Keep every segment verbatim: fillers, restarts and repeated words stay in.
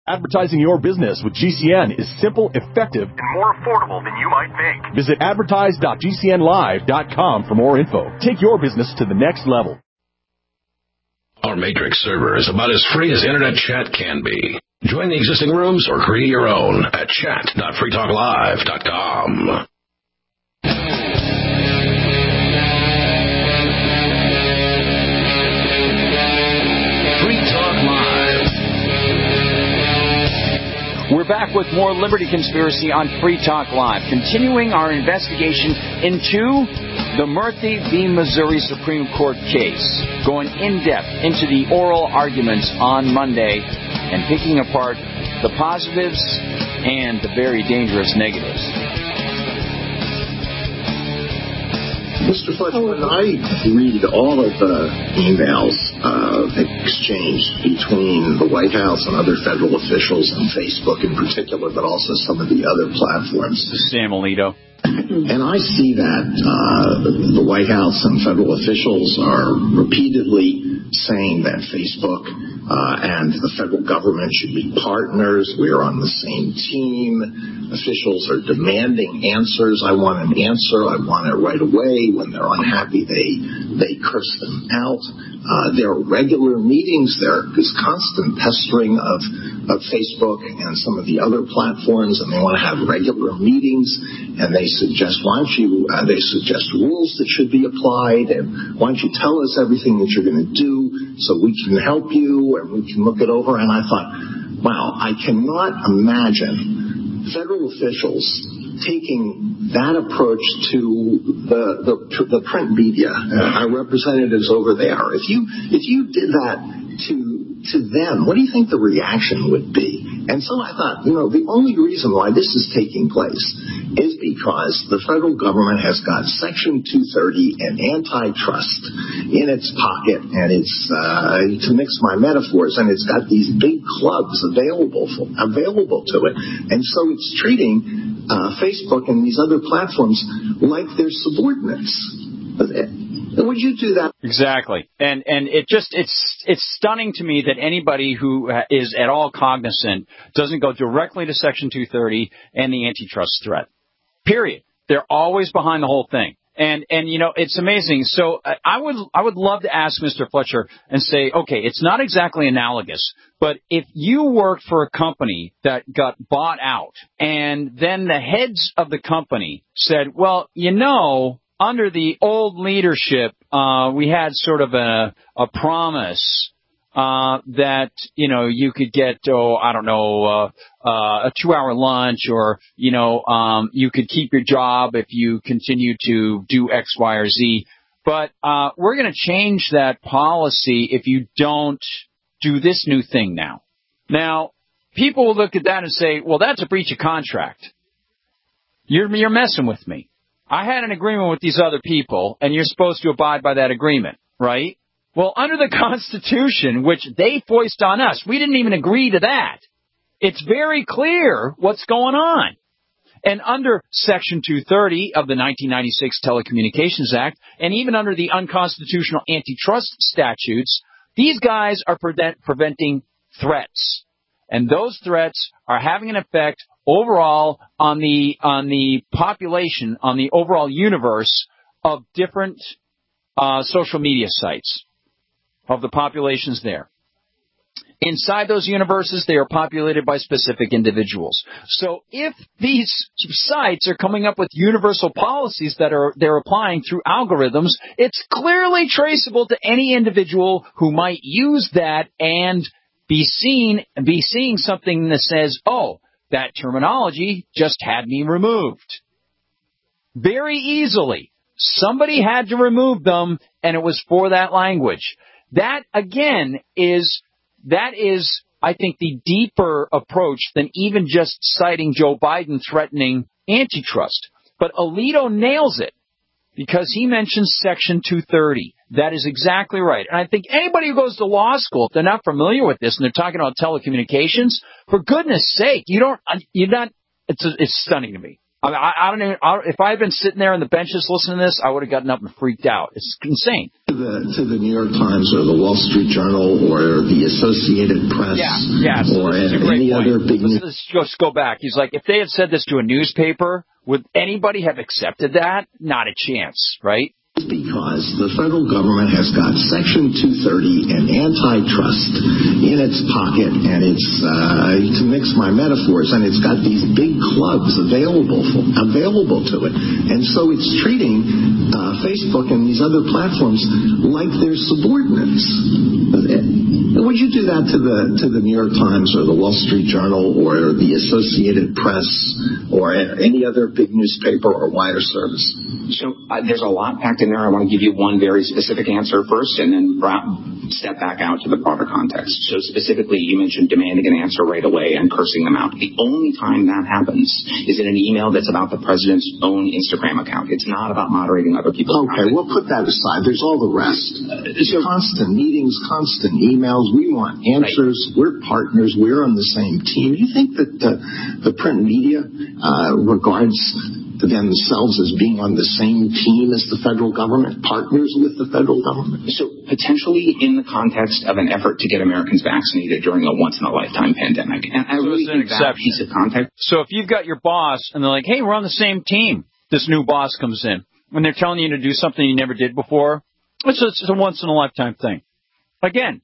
Advertising your business with G C N is simple, effective, and more affordable than you might think. Visit advertise dot g c n live dot com for more info. Take your business to the next level. Our Matrix server is about as free as internet chat can be. Join the existing rooms or create your own at chat dot free talk live dot com. We're back with more Liberty Conspiracy on Free Talk Live, continuing our investigation into the Murthy v. Missouri Supreme Court case, going in-depth into the oral arguments on Monday and picking apart the positives and the very dangerous negatives. Mister Fletcher, when I read all of the emails uh, exchanged between the White House and other federal officials and Facebook in particular, but also some of the other platforms. Sam Alito. And I see that uh, the White House and federal officials are repeatedly saying that Facebook uh, and the federal government should be partners. We are on the same team. Officials are demanding answers. I want an answer. I want it right away. When they're unhappy, they they curse them out. Uh, there are regular meetings. There is constant pestering of, of Facebook and some of the other platforms, and they want to have regular meetings. And they suggest, why don't you? Uh, they suggest rules that should be applied, and why don't you tell us everything that you're going to do so we can help you and we can look it over. And I thought, wow, I cannot imagine federal officials taking that approach to the the, the print media, uh, our representatives over there. If you if you did that to to them, what do you think the reaction would be? And so I thought, you know, the only reason why this is taking place is because the federal government has got Section two thirty and antitrust in its pocket, and it's, uh, to mix my metaphors, and it's got these big clubs available for, available to it. And so it's treating uh, Facebook and these other platforms like they're subordinates. Would you do that? Exactly. And and it just it's it's stunning to me that anybody who is at all cognizant doesn't go directly to Section two thirty and the antitrust threat. Period. They're always behind the whole thing. And and you know, it's amazing. So I would I would love to ask Mister Fletcher and say, okay, it's not exactly analogous, but if you worked for a company that got bought out and then the heads of the company said, well, you know, under the old leadership, uh, we had sort of a, a promise uh, that, you know, you could get, oh, I don't know, uh, uh, a two-hour lunch, or, you know, um, you could keep your job if you continue to do X, Y, or Z. But uh, we're going to change that policy if you don't do this new thing now. Now, people will look at that and say, well, that's a breach of contract. You're, you're messing with me. I had an agreement with these other people, and you're supposed to abide by that agreement, right? Well, under the Constitution, which they foist on us, we didn't even agree to that. It's very clear what's going on. And under Section two thirty of the nineteen ninety-six Telecommunications Act, and even under the unconstitutional antitrust statutes, these guys are prevent, preventing threats. And those threats are having an effect overall on the on the population, on the overall universe of different uh, social media sites, of the populations there. Inside those universes, they are populated by specific individuals. So if these sites are coming up with universal policies that are they're applying through algorithms, it's clearly traceable to any individual who might use that and be seen be seeing something that says, oh, that terminology just had me removed. Very easily. Somebody had to remove them, and it was for that language. That, again, is, that is, I think, the deeper approach than even just citing Joe Biden threatening antitrust. But Alito nails it because he mentions Section two thirty. That is exactly right. And I think anybody who goes to law school, if they're not familiar with this and they're talking about telecommunications, for goodness sake, you don't, you're not, it's, it's stunning to me. I, I, I don't even, I, if I had been sitting there on the benches listening to this, I would have gotten up and freaked out. It's insane. To the, to the New York Times or the Wall Street Journal or the Associated Press yeah, yeah, so or any point. other big news. Let's, let's just go back. He's like, if they had said this to a newspaper, would anybody have accepted that? Not a chance, right? Because the federal government has got Section two thirty and antitrust in its pocket, and it's, uh, to mix my metaphors, and it's got these big clubs available for, available to it. And so it's treating uh, Facebook and these other platforms like they're subordinates. Would you do that to the to the New York Times or the Wall Street Journal or the Associated Press or any other big newspaper or wire service? So uh, there's a lot packed in there. I want to give you one very specific answer first and then step back out to the broader context. So specifically, you mentioned demanding an answer right away and cursing them out. The only time that happens is in an email that's about the president's own Instagram account. It's not about moderating other people's Okay, content. We'll put that aside. There's all the rest. Uh, so, constant meetings, constant emails. We want answers. Right. We're partners. We're on the same team. You think that the, the print media uh, regards themselves as being on the same team as the federal government, partners with the federal government? So potentially in the context of an effort to get Americans vaccinated during a once-in-a-lifetime pandemic. And I so really think that piece of context. So if you've got your boss and they're like, hey, we're on the same team, this new boss comes in, when they're telling you to do something you never did before, it's a, it's a once-in-a-lifetime thing. Again,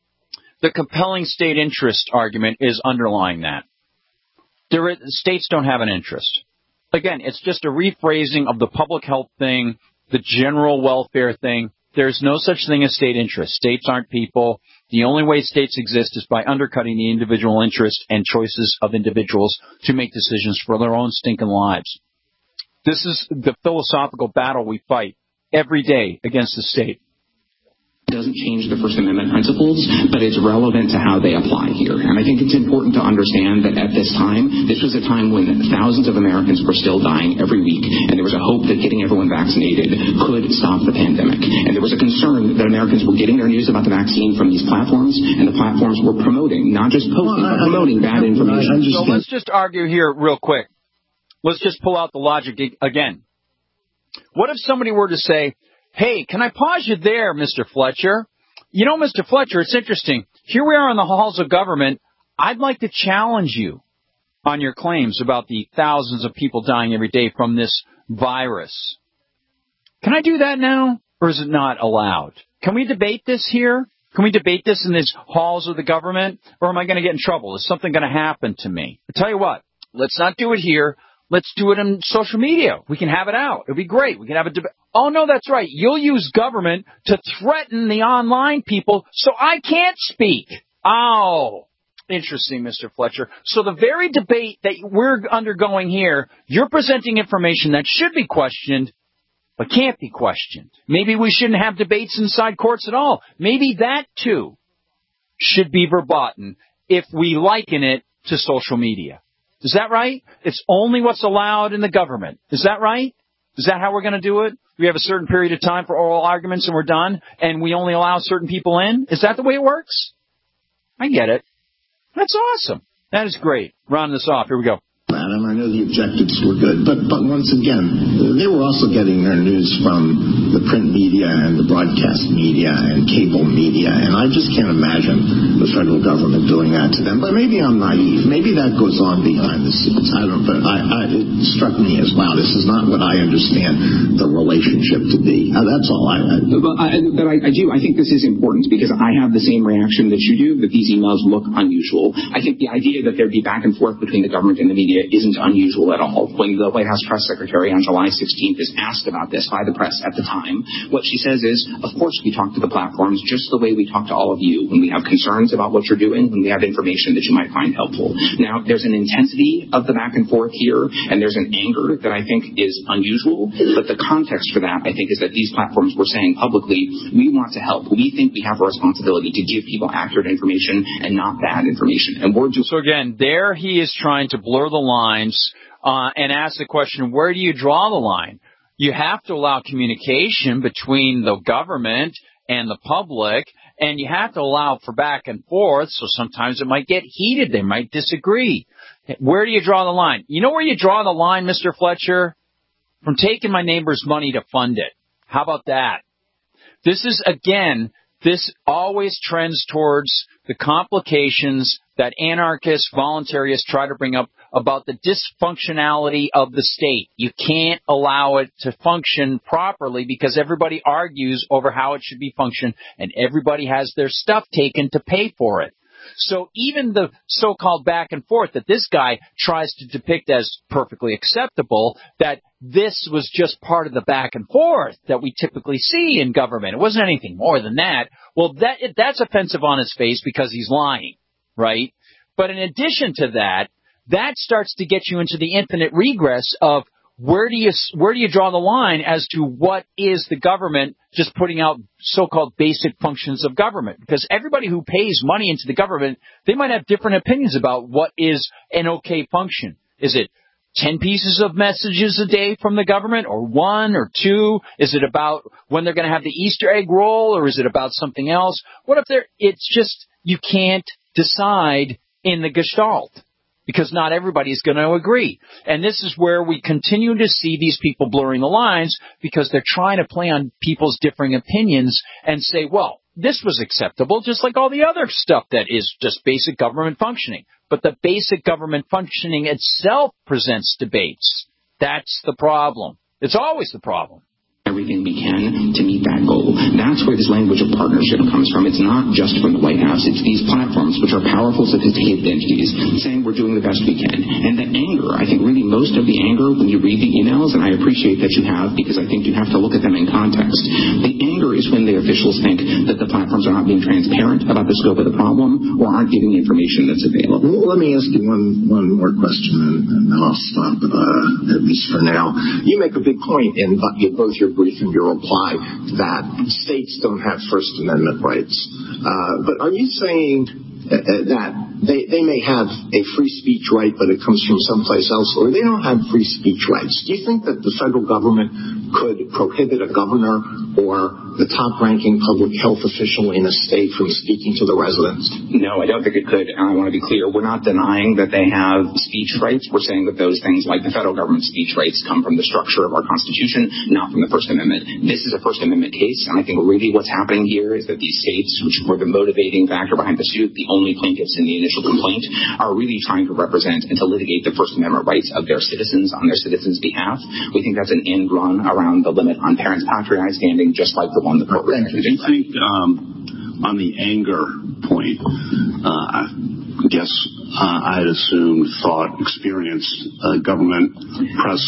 the compelling state interest argument is underlying that. There is, states don't have an interest. Again, it's just a rephrasing of the public health thing, the general welfare thing. There's no such thing as state interest. States aren't people. The only way states exist is by undercutting the individual interest and choices of individuals to make decisions for their own stinking lives. This is the philosophical battle we fight every day against the state. Doesn't change the First Amendment principles, but it's relevant to how they apply here. And I think it's important to understand that at this time, this was a time when thousands of Americans were still dying every week, and there was a hope that getting everyone vaccinated could stop the pandemic. And there was a concern that Americans were getting their news about the vaccine from these platforms, and the platforms were promoting, not just posting, well, but promoting bad information. So let's just argue here real quick. Let's just pull out the logic again. What if somebody were to say, hey, can I pause you there, Mister Fletcher? You know, Mister Fletcher, it's interesting. Here we are in the halls of government. I'd like to challenge you on your claims about the thousands of people dying every day from this virus. Can I do that now, or is it not allowed? Can we debate this here? Can we debate this in these halls of the government, or am I going to get in trouble? Is something going to happen to me? I tell you what, let's not do it here. Let's do it on social media. We can have it out. It'll be great. We can have a debate. Oh, no, that's right. You'll use government to threaten the online people so I can't speak. Oh, interesting, Mister Fletcher. So the very debate that we're undergoing here, you're presenting information that should be questioned but can't be questioned. Maybe we shouldn't have debates inside courts at all. Maybe that, too, should be verboten if we liken it to social media. Is that right? It's only what's allowed in the government. Is that right? Is that how we're going to do it? We have a certain period of time for oral arguments and we're done, and we only allow certain people in? Is that the way it works? I get it. That's awesome. That is great. Round this off. Here we go. Adam, I know the objectives were good, but but once again, they were also getting their news from the print media and the broadcast media and cable media, and I just can't imagine the federal government doing that to them. But maybe I'm naive. Maybe that goes on behind the scenes. I don't. But I, I it struck me as, wow, this is not what I understand the relationship to be. Uh, that's all I. I but I, but I, I do. I think this is important because I have the same reaction that you do. That these emails look unusual. I think the idea that there'd be back and forth between the government and the media isn't unusual at all. When the White House press secretary on July sixteenth is asked about this by the press at the time, what she says is, of course we talk to the platforms just the way we talk to all of you when we have concerns about what you're doing, when we have information that you might find helpful. Now, there's an intensity of the back and forth here, and there's an anger that I think is unusual, but the context for that, I think, is that these platforms were saying publicly, we want to help. We think we have a responsibility to give people accurate information and not bad information. And we're just... So again, there he is trying to blur the lines Uh, and ask the question, where do you draw the line? You have to allow communication between the government and the public, And you have to allow for back and forth, so sometimes it might get heated. They might disagree. Where do you draw the line? You know where you draw the line, Mister Fletcher? From taking my neighbor's money to fund it. How about that? This is, again, this always trends towards the complications that anarchists, voluntarists try to bring up about the dysfunctionality of the state. You can't allow it to function properly because everybody argues over how it should be functioned, and everybody has their stuff taken to pay for it. So even the so-called back and forth that this guy tries to depict as perfectly acceptable, that this was just part of the back and forth that we typically see in government. It wasn't anything more than that. Well, that that's offensive on his face because he's lying, right? But in addition to that, that starts to get you into the infinite regress of where do you where do you draw the line as to what is the government just putting out so-called basic functions of government? Because everybody who pays money into the government, they might have different opinions about what is an okay function. Is it ten pieces of messages a day from the government, or one or two? Is it about when they're going to have the Easter egg roll, or is it about something else? What if they're, it's just you can't decide in the Gestalt, because not everybody is going to agree. And this is where we continue to see these people blurring the lines because they're trying to play on people's differing opinions and say, well, this was acceptable, just like all the other stuff that is just basic government functioning. But the basic government functioning itself presents debates. That's the problem. It's always the problem. Everything we can to meet that goal. That's where this language of partnership comes from. It's not just from the White House. It's these platforms, which are powerful, sophisticated entities, saying we're doing the best we can. And the anger, I think really most of the anger when you read the emails, and I appreciate that you have, because I think you have to look at them in context. The anger is when the officials think that the platforms are not being transparent about the scope of the problem or aren't giving the information that's available. Well, let me ask you one, one more question, and, and then I'll stop, uh, at least for now. You make a big point in both your brief and your reply that states don't have First Amendment rights. Uh, but are you saying uh, that they, they may have a free speech right, but it comes from someplace else, or they don't have free speech rights? Do you think that the federal government could prohibit a governor or the top-ranking public health official in a state from speaking to the residents? No, I don't think it could. And I want to be clear. We're not denying that they have speech rights. We're saying that those things, like the federal government's speech rights, come from the structure of our Constitution, not from the First Amendment. This is a First Amendment case, and I think really what's happening here is that these states, which were the motivating factor behind the suit, the only plaintiffs in the initial complaint, are really trying to represent and to litigate the First Amendment rights of their citizens on their citizens' behalf. We think that's an end run around the limit on parents' patriae standing, just like the one the court Do you think, um, on the anger point, uh, I guess uh, I'd assumed, thought, experienced uh, government press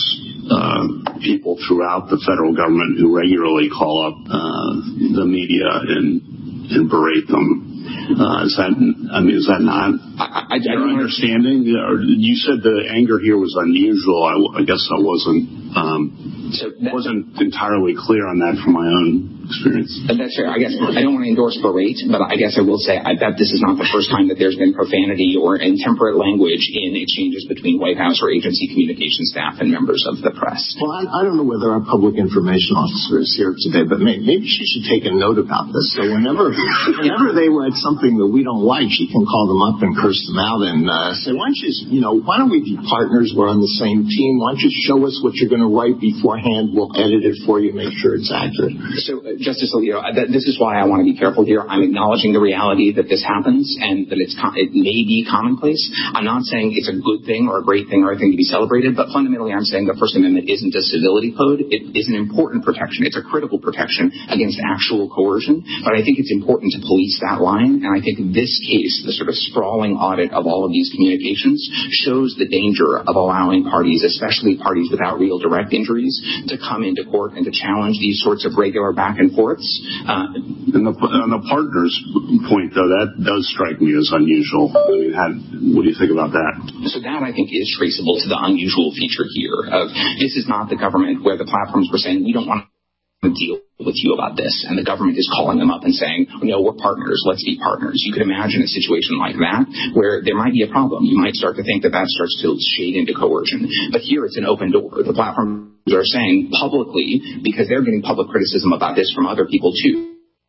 uh, people throughout the federal government who regularly call up uh, the media and, and berate them. Uh, is that, I mean, is that not I, I, your I understanding? Or you said the anger here was unusual. I, I guess I wasn't, um, so that, wasn't entirely clear on that from my own experience. That's fair. I guess I don't want to endorse berate, but I guess I will say I bet this is not the first time that there's been profanity or intemperate language in exchanges between White House or agency communication staff and members of the press. Well, I, I don't know whether our public information officer is here today, but maybe, maybe she should take a note about this. So whenever, whenever they write something that we don't like, she can call them up and curse them out and uh, say, why don't you, you know, why don't we be partners? We're on the same team. Why don't you show us what you're going to write beforehand? We'll edit it for you, make sure it's accurate. So, uh, Justice Alito, that, this is why I want to be careful here. I'm acknowledging the reality that this happens and that it's it may be commonplace. I'm not saying it's a good thing or a great thing or a thing to be celebrated, but fundamentally I'm saying the First Amendment isn't a civility code. It is an important protection. It's a critical protection against actual coercion, but I think it's important to police that line, and I think this case, the sort of sprawling audit of all of these communications, shows the danger of allowing parties, especially parties without real direct injuries, to come into court and to challenge these sorts of regular back and forths. Uh, and the, on the partners point, though, that does strike me as unusual. I mean, how, what do you think about that? So that, I think, is traceable to the unusual feature here of this is not the government where the platforms were saying, we don't want to deal with you about this, and the government is calling them up and saying, no, we're partners, let's be partners. You could imagine a situation like that where there might be a problem. You might start to think that that starts to shade into coercion. But here it's an open door. The platforms are saying publicly, because they're getting public criticism about this from other people too,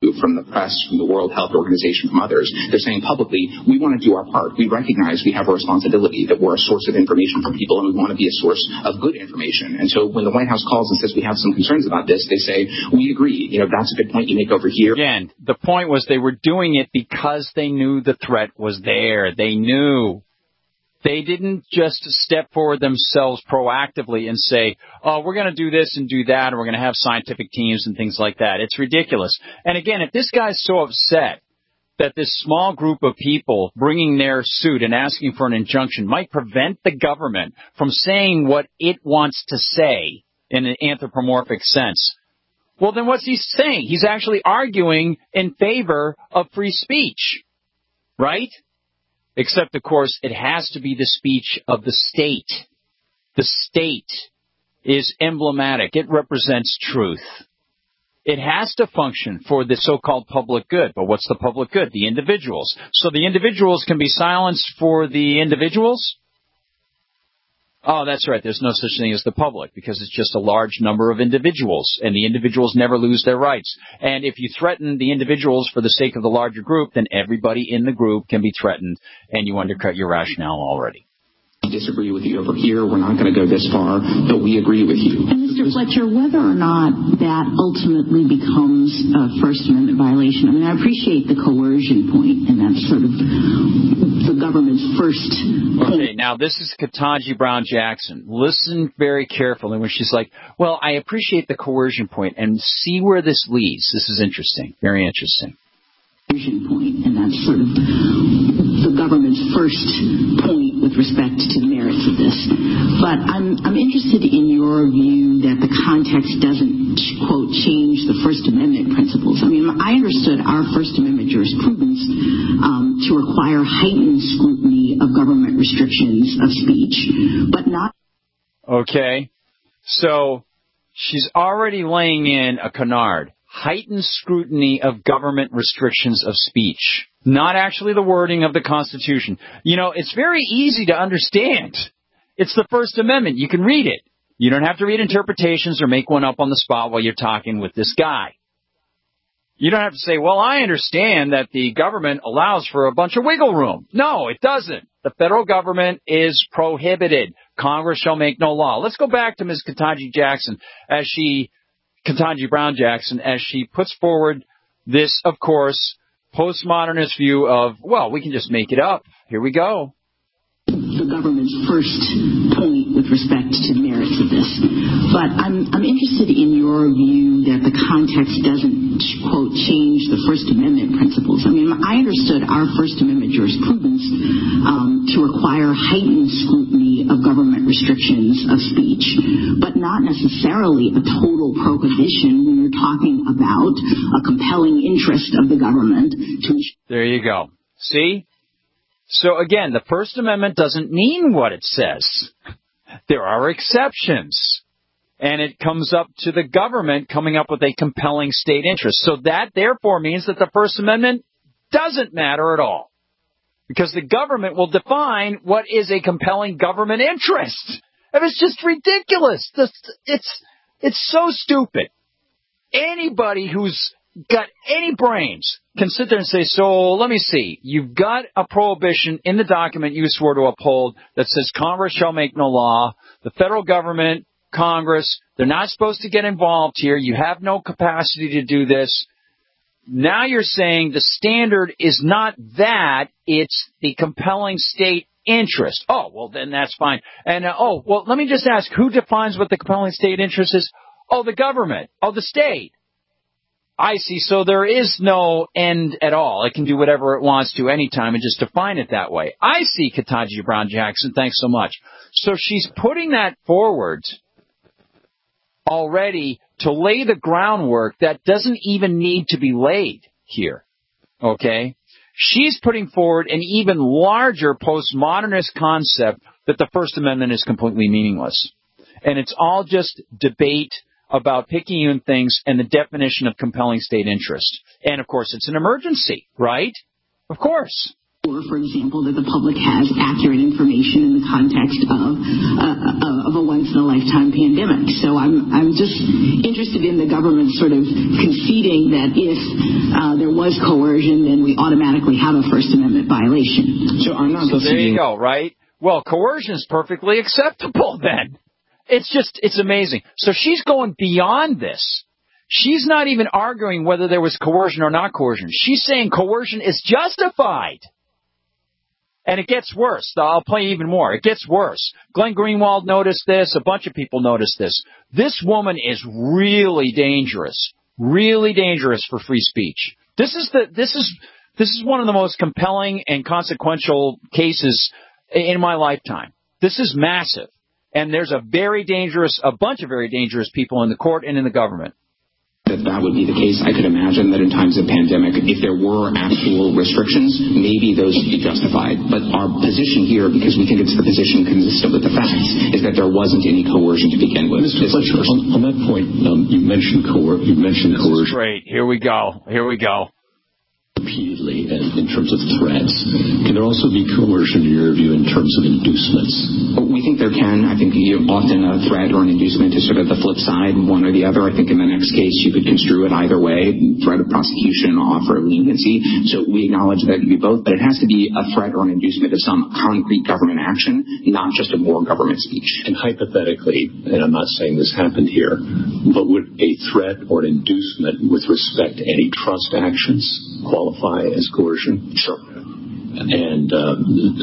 from the press, from the World Health Organization, from others. They're saying publicly, we want to do our part. We recognize we have a responsibility, that we're a source of information for people, and we want to be a source of good information. And so when the White House calls and says we have some concerns about this, they say, we agree. You know, that's a good point you make over here. Again, the point was they were doing it because they knew the threat was there. They knew. They didn't just step forward themselves proactively and say, oh, we're going to do this and do that, and we're going to have scientific teams and things like that. It's ridiculous. And again, if this guy's so upset that this small group of people bringing their suit and asking for an injunction might prevent the government from saying what it wants to say in an anthropomorphic sense, well, then what's he saying? He's actually arguing in favor of free speech, right? Except, of course, it has to be the speech of the state. The state is emblematic. It represents truth. It has to function for the so-called public good. But what's the public good? The individuals. So the individuals can be silenced for the individuals? Oh, that's right. There's no such thing as the public because it's just a large number of individuals, and the individuals never lose their rights. And if you threaten the individuals for the sake of the larger group, then everybody in the group can be threatened, and you undercut your rationale already. We disagree with you over here. We're not going to go this far, but we agree with you. And Mister Fletcher, whether or not that ultimately becomes a First Amendment violation, I mean, I appreciate the coercion point, and that's sort of the government's first point. Okay, now this is Ketanji Brown Jackson. Listen very carefully when she's like, well, I appreciate the coercion point, and see where this leads. This is interesting, very interesting. Point, and that's sort of the government's first point with respect to the merits of this. But I'm I'm interested in your view that the context doesn't, quote, change the First Amendment principles. I mean, I understood our First Amendment jurisprudence um, to require heightened scrutiny of government restrictions of speech, but not... Okay, so she's already laying in a canard. Heightened scrutiny of government restrictions of speech. Not actually the wording of the Constitution. You know, it's very easy to understand. It's the First Amendment. You can read it. You don't have to read interpretations or make one up on the spot while you're talking with this guy. You don't have to say, well, I understand that the government allows for a bunch of wiggle room. No, it doesn't. The federal government is prohibited. Congress shall make no law. Let's go back to Miz Ketanji Jackson as she... Ketanji Brown Jackson, as she puts forward this, of course, postmodernist view of, well, we can just make it up. Here we go. The government's first point with respect to the merits of this. But I'm I'm interested in your view that the context doesn't, quote, change the First Amendment principles. I mean, I understood our First Amendment jurisprudence um, to require heightened scrutiny of government restrictions of speech, but not necessarily a total prohibition when you're talking about a compelling interest of the government to... There you go. See? So again, the First Amendment doesn't mean what it says. There are exceptions. And it comes up to the government coming up with a compelling state interest. So that, therefore, means that the First Amendment doesn't matter at all. Because the government will define what is a compelling government interest. And it's just ridiculous. It's, it's so stupid. Anybody who's got any brains can sit there and say, so let me see, you've got a prohibition in the document you swore to uphold that says Congress shall make no law. The federal government, Congress, they're not supposed to get involved here. You have no capacity to do this. Now you're saying the standard is not that, it's the compelling state interest. Oh, well, then that's fine. And, uh, oh, well, let me just ask, who defines what the compelling state interest is? Oh, the government. Oh, the state. I see. So there is no end at all. It can do whatever it wants to anytime and just define it that way. I see, Ketanji Brown Jackson. Thanks so much. So she's putting that forward already to lay the groundwork that doesn't even need to be laid here. Okay? She's putting forward an even larger postmodernist concept that the First Amendment is completely meaningless. And it's all just debate about picayune things and the definition of compelling state interest. And, of course, it's an emergency, right? Of course. Or, for example, that the public has accurate information in the context of uh, of a once-in-a-lifetime pandemic. So I'm I'm just interested in and the government sort of conceding that if uh, there was coercion, then we automatically have a First Amendment violation. So I'm not. So there you go, right? Well, coercion is perfectly acceptable then. It's just, it's amazing. So she's going beyond this. She's not even arguing whether there was coercion or not coercion. She's saying coercion is justified. And it gets worse. I'll play even more. It gets worse. Glenn Greenwald noticed this. A bunch of people noticed this. This woman is really dangerous. Really dangerous for free speech. This is the, this is, this is one of the most compelling and consequential cases in my lifetime. This is massive. And there's a very dangerous, a bunch of very dangerous people in the court and in the government. That that would be the case. I could imagine that in times of pandemic, if there were actual restrictions, maybe those would be justified. But our position here, because we think it's the position consistent with the facts, is that there wasn't any coercion to begin with. Mister Fletcher, on, on that point, um, you mentioned coer- you mentioned coercion. Great. Here we go. Here we go. Repeatedly, and in terms of threats, can there also be coercion, in your view, in terms of inducements? We think there can. I think you, often a threat or an inducement is sort of the flip side, one or the other. I think in the next case you could construe it either way, threat of prosecution, offer of leniency. So we acknowledge that it could be both, but it has to be a threat or an inducement of some concrete government action, not just a more government speech. And hypothetically, and I'm not saying this happened here, but would a threat or an inducement with respect to antitrust actions qualify as coercion? Sure. And uh,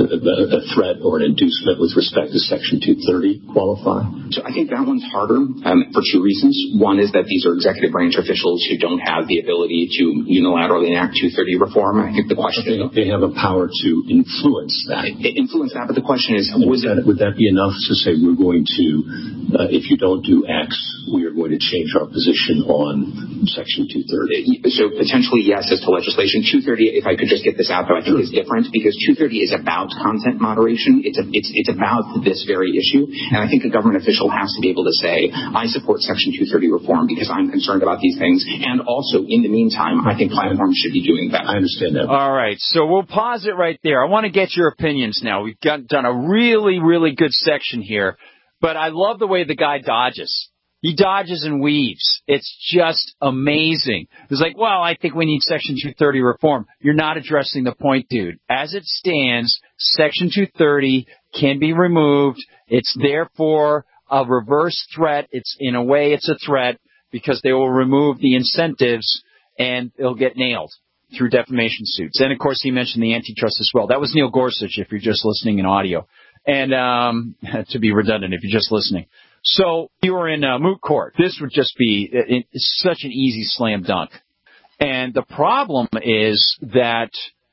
a threat or an inducement with respect to Section two thirty qualify? So I think that one's harder um, for two reasons. One is that these are executive branch officials who don't have the ability to unilaterally enact two thirty reform. I think the question is... They have a power to influence that. Influence that, but the question is... Would that, would that be enough to say we're going to, uh, if you don't do X, we are going to change our position on Section two thirty? So potentially yes as to legislation. two thirty, if I could just get this out, though, I think is different. Because two thirty is about content moderation. It's, a, it's it's about this very issue. And I think a government official has to be able to say, I support Section two thirty reform because I'm concerned about these things. And also, in the meantime, I think platforms should be doing that. I understand that. All right. So we'll pause it right there. I want to get your opinions now. We've got, done a really, really good section here. But I love the way the guy dodges. He dodges and weaves. It's just amazing. It's like, well, I think we need Section two thirty reform. You're not addressing the point, dude. As it stands, Section two thirty can be removed. It's therefore a reverse threat. It's, in a way, it's a threat because they will remove the incentives and it'll get nailed through defamation suits. And, of course, he mentioned the antitrust as well. That was Neil Gorsuch, if you're just listening in audio. And um, to be redundant, if you're just listening. So you were in a moot court. This would just be it, it's such an easy slam dunk. And the problem is that,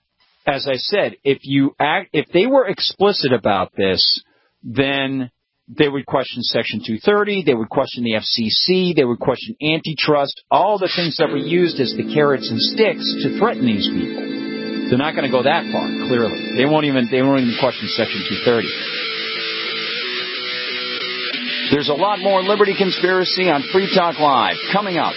as I said, if you act, if they were explicit about this, then they would question Section two thirty. They would question the F C C. They would question antitrust. All the things that were used as the carrots and sticks to threaten these people. They're not going to go that far. Clearly, they won't even they won't even question Section two thirty. There's a lot more Liberty Conspiracy on Free Talk Live coming up.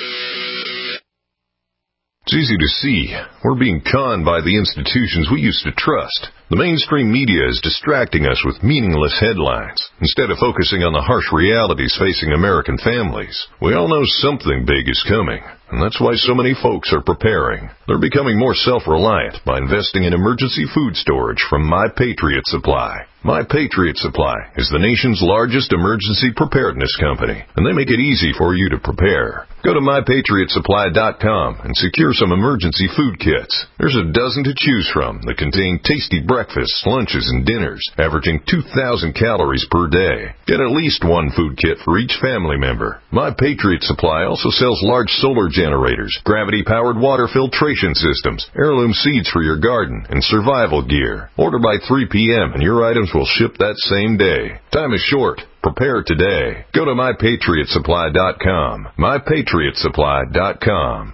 It's easy to see. We're being conned by the institutions we used to trust. The mainstream media is distracting us with meaningless headlines instead of focusing on the harsh realities facing American families. We all know something big is coming, and that's why so many folks are preparing. They're becoming more self-reliant by investing in emergency food storage from My Patriot Supply. My Patriot Supply is the nation's largest emergency preparedness company, and they make it easy for you to prepare. Go to my patriot supply dot com and secure some emergency food kits. There's a dozen to choose from that contain tasty breakfasts, lunches, and dinners, averaging two thousand calories per day. Get at least one food kit for each family member. My Patriot Supply also sells large solar generators, gravity-powered water filtration systems, heirloom seeds for your garden, and survival gear. Order by three p.m. and your items will ship that same day. Time is short. Prepare today. Go to my patriot supply dot com. my patriot supply dot com.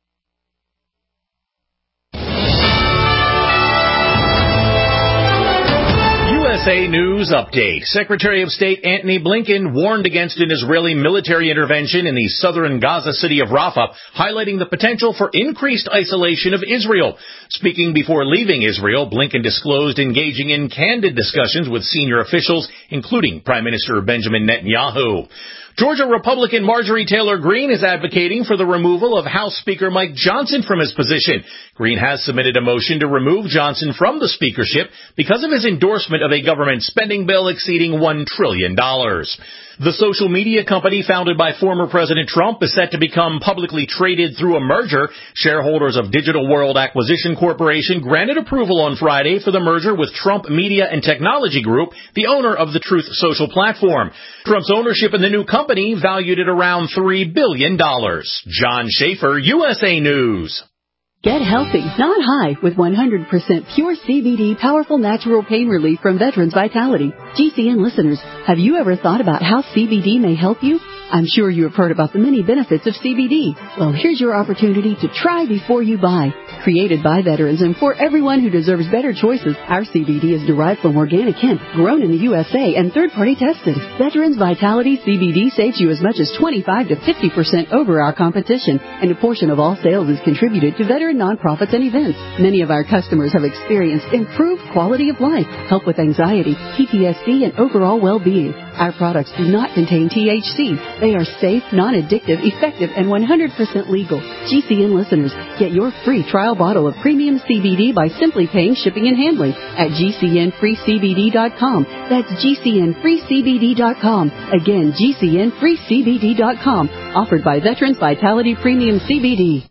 U S A News Update. Secretary of State Antony Blinken warned against an Israeli military intervention in the southern Gaza city of Rafah, highlighting the potential for increased isolation of Israel. Speaking before leaving Israel, Blinken disclosed engaging in candid discussions with senior officials, including Prime Minister Benjamin Netanyahu. Georgia Republican Marjorie Taylor Greene is advocating for the removal of House Speaker Mike Johnson from his position. Greene has submitted a motion to remove Johnson from the speakership because of his endorsement of a government spending bill exceeding one trillion dollars. The social media company founded by former President Trump is set to become publicly traded through a merger. Shareholders of Digital World Acquisition Corporation granted approval on Friday for the merger with Trump Media and Technology Group, the owner of the Truth Social platform. Trump's ownership in the new company valued at around three billion dollars. John Schaefer, U S A News. Get healthy, not high, with one hundred percent pure C B D powerful natural pain relief from Veterans Vitality. G C N listeners, have you ever thought about how C B D may help you? I'm sure you have heard about the many benefits of C B D. Well, here's your opportunity to try before you buy. Created by veterans and for everyone who deserves better choices, our C B D is derived from organic hemp, grown in the U S A, and third-party tested. Veterans Vitality C B D saves you as much as twenty-five to fifty percent over our competition, and a portion of all sales is contributed to veteran nonprofits and events. Many of our customers have experienced improved quality of life, help with anxiety, P T S D, and overall well-being. Our products do not contain T H C. They are safe, non-addictive, effective, and one hundred percent legal. G C N listeners, get your free trial bottle of premium C B D by simply paying shipping and handling at G C N free C B D dot com. That's G C N free C B D dot com. Again, G C N free C B D dot com. Offered by Veterans Vitality Premium C B D.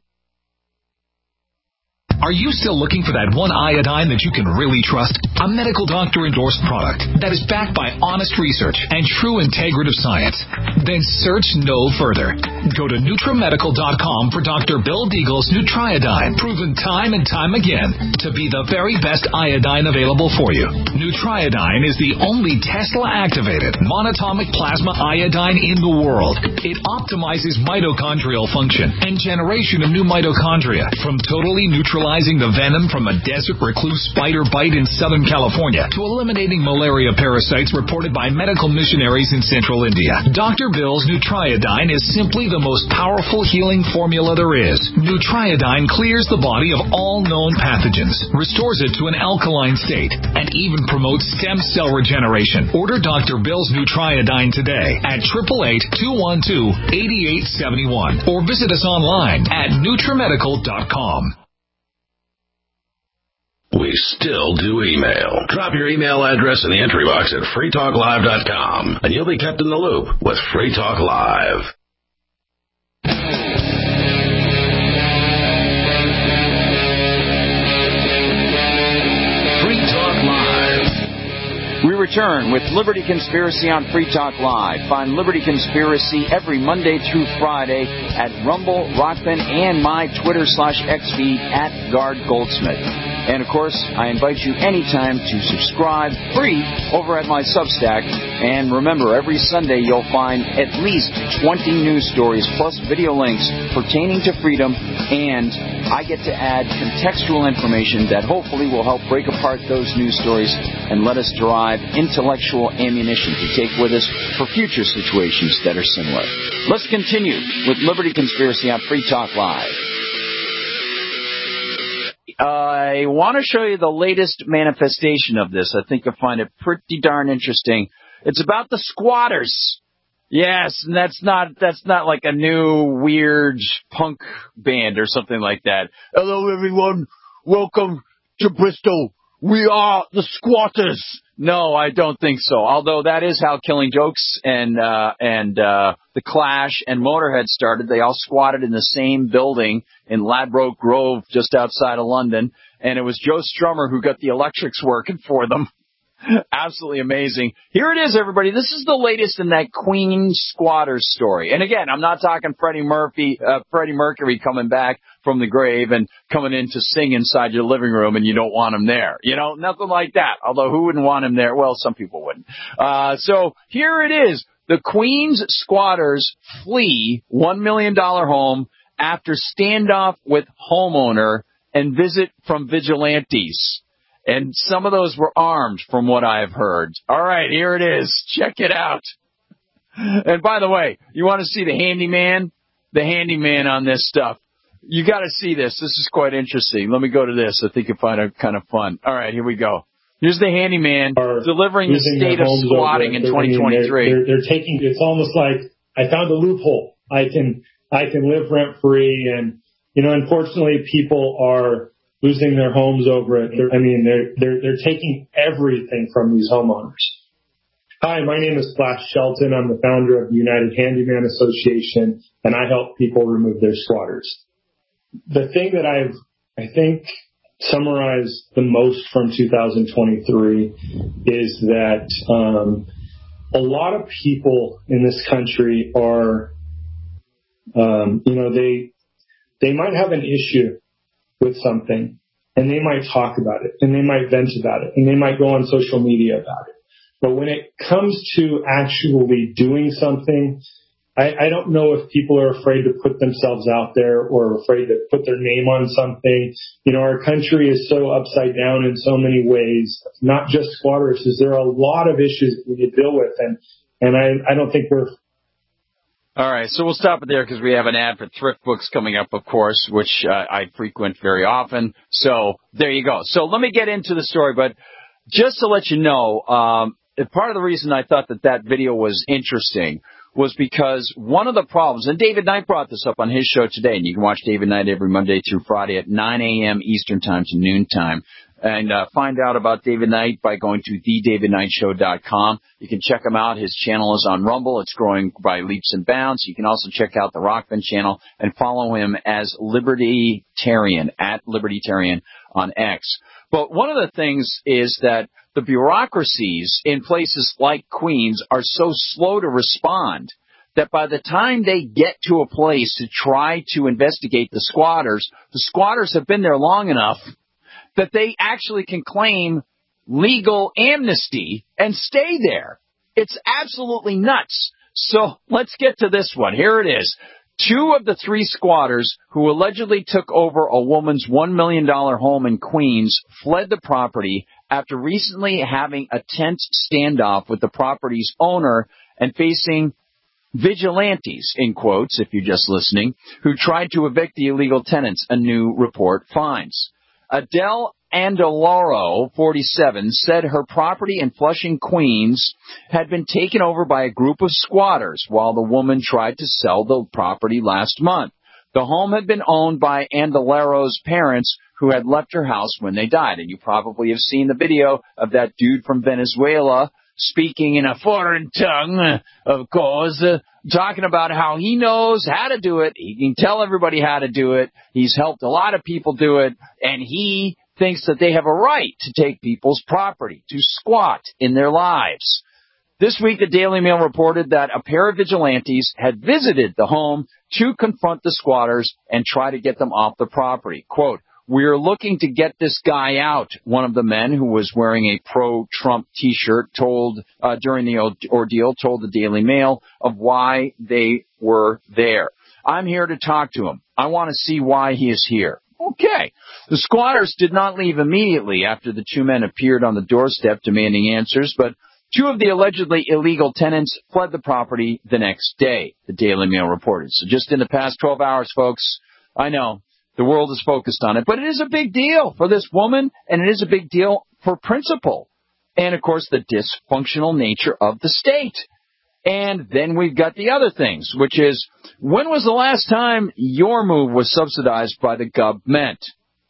Are you still looking for that one iodine that you can really trust? A medical doctor endorsed product that is backed by honest research and true integrative science? Then search no further. Go to Nutramedical dot com for Doctor Bill Deagle's Nutriodine, proven time and time again to be the very best iodine available for you. Nutriodine is the only Tesla-activated monatomic plasma iodine in the world. It optimizes mitochondrial function and generation of new mitochondria from totally neutralizing the venom from a desert recluse spider bite in Southern California to eliminating malaria parasites reported by medical missionaries in central India. Doctor Bill's Nutriodine is simply the most powerful healing formula there is. Nutriodine clears the body of all known pathogens, restores it to an alkaline state, and even promotes stem cell regeneration. Order Doctor Bill's Nutriodine today at eight eight eight, two one two, eight eight seven one or visit us online at Nutramedical dot com. We still do email. Drop your email address in the entry box at free talk live dot com, and you'll be kept in the loop with Free Talk Live. Free Talk Live. We return with Liberty Conspiracy on Free Talk Live. Find Liberty Conspiracy every Monday through Friday at Rumble, Rockman, and my Twitter slash X feed at Guard Goldsmith. And, of course, I invite you anytime to subscribe free over at my Substack. And remember, every Sunday you'll find at least twenty news stories plus video links pertaining to freedom. And I get to add contextual information that hopefully will help break apart those news stories and let us derive intellectual ammunition to take with us for future situations that are similar. Let's continue with Liberty Conspiracy on Free Talk Live. I want to show you the latest manifestation of this. I think you'll find it pretty darn interesting. It's about the squatters. Yes, and that's not that's not like a new weird punk band or something like that. Hello, everyone. Welcome to Bristol. We are the squatters. No, I don't think so. Although that is how Killing Jokes and uh, and uh, the Clash and Motorhead started. They all squatted in the same building in Ladbroke Grove, just outside of London. And it was Joe Strummer who got the electrics working for them. Absolutely amazing. Here it is, everybody. This is the latest in that Queen squatter story. And again, I'm not talking Freddie Murphy, uh, Freddie Mercury coming back from the grave and coming in to sing inside your living room and you don't want him there. You know, nothing like that. Although who wouldn't want him there? Well, some people wouldn't. Uh, so here it is. The Queens squatters flee one million dollars home after standoff with homeowner and visit from vigilantes. And some of those were armed, from what I've heard. All right, here it is. Check it out. And by the way, you want to see the handyman? The handyman on this stuff. You got to see this. This is quite interesting. Let me go to this. I think you'll find it kind of fun. All right, here we go. Here's the handyman delivering the state of squatting in twenty twenty-three. They're, they're, they're taking, it's almost like I found a loophole. I can, I can live rent free. And, you know, unfortunately people are losing their homes over it. They're, I mean, they're, they're, they're taking everything from these homeowners. Hi, my name is Flash Shelton. I'm the founder of the United Handyman Association, and I help people remove their squatters. The thing that I've, I think, summarized the most from two thousand twenty-three is that um, a lot of people in this country are, um, you know, they they might have an issue with something, and they might talk about it, and they might vent about it, and they might go on social media about it. But when it comes to actually doing something, I, I don't know if people are afraid to put themselves out there or afraid to put their name on something. You know, our country is so upside down in so many ways, not just squatter issues. There are a lot of issues we need to deal with, and, and I, I don't think we're... All right, so we'll stop it there because we have an ad for Thrift Books coming up, of course, which uh, I frequent very often. So there you go. So let me get into the story, but just to let you know, um, part of the reason I thought that that video was interesting was because one of the problems, and David Knight brought this up on his show today, and you can watch David Knight every Monday through Friday at nine a.m. Eastern Time to noon time. And uh, find out about David Knight by going to the david knight show dot com. You can check him out. His channel is on Rumble. It's growing by leaps and bounds. You can also check out the Rockman channel and follow him as Libertarian, at Libertarian on X. But one of the things is that the bureaucracies in places like Queens are so slow to respond that by the time they get to a place to try to investigate the squatters, the squatters have been there long enough that they actually can claim legal amnesty and stay there. It's absolutely nuts. So let's get to this one. Here it is. Two of the three squatters who allegedly took over a woman's one million dollars home in Queens fled the property after recently having a tense standoff with the property's owner and facing vigilantes, in quotes, if you're just listening, who tried to evict the illegal tenants, a new report finds. Adele Andaloro, forty-seven, said her property in Flushing, Queens, had been taken over by a group of squatters while the woman tried to sell the property last month. The home had been owned by Andalore's parents, who had left her house when they died. And you probably have seen the video of that dude from Venezuela speaking in a foreign tongue, of course, uh, talking about how he knows how to do it. He can tell everybody how to do it. He's helped a lot of people do it. And he thinks that they have a right to take people's property, to squat in their lives. This week, the Daily Mail reported that a pair of vigilantes had visited the home to confront the squatters and try to get them off the property. Quote, "We're looking to get this guy out," one of the men, who was wearing a pro-Trump T-shirt, told uh, during the ordeal, told the Daily Mail of why they were there. "I'm here to talk to him. I want to see why he is here." Okay. The squatters did not leave immediately after the two men appeared on the doorstep demanding answers, but two of the allegedly illegal tenants fled the property the next day, the Daily Mail reported. So just in the past twelve hours, folks, I know the world is focused on it, but it is a big deal for this woman, and it is a big deal for principle. And, of course, the dysfunctional nature of the state. And then we've got the other things, which is, when was the last time your move was subsidized by the government?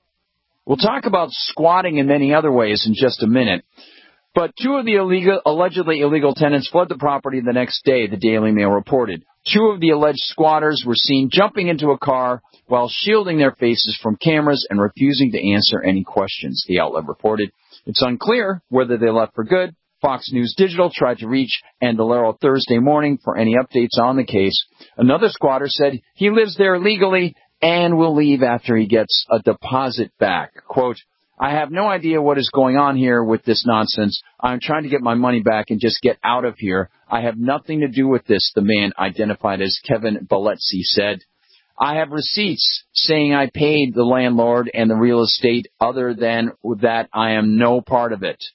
We'll talk about squatting in many other ways in just a minute. But two of the illegal, allegedly illegal tenants fled the property the next day, the Daily Mail reported. Two of the alleged squatters were seen jumping into a car while shielding their faces from cameras and refusing to answer any questions, the outlet reported. It's unclear whether they left for good. Fox News Digital tried to reach Andaloro Thursday morning for any updates on the case. Another squatter said he lives there legally and will leave after he gets a deposit back. Quote, "I have no idea what is going on here with this nonsense. I'm trying to get my money back and just get out of here. I have nothing to do with this," the man identified as Kevin Belletzi said. "I have receipts saying I paid the landlord and the real estate. Other than that, I am no part of it."